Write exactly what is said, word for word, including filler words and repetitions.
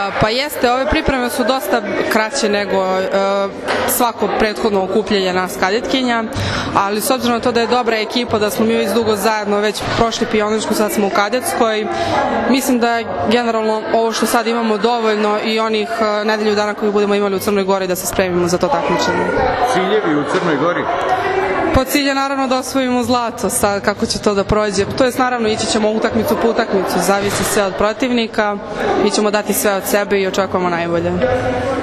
Pa jeste, ove pripreme su dosta kraće nego svako prethodno okupljanje nas kadetkinja, ali s obzirom na to da je dobra ekipa, da smo mi već dugo zajedno već prošli pionirsku, sad smo u kadetskoj, mislim da je generalno ovo što sad imamo dovoljno i onih nedelju dana koje budemo imali u Crnoj Gori da se spremimo za to takmičenje. Ciljevi u Crnoj Gori? Po cilj je naravno da osvojimo zlato, sad kako će to da prođe. To jest naravno ići ćemo utakmicu po utakmicu, zavisi sve od protivnika, mi ćemo dati sve od sebe i očekujemo najbolje.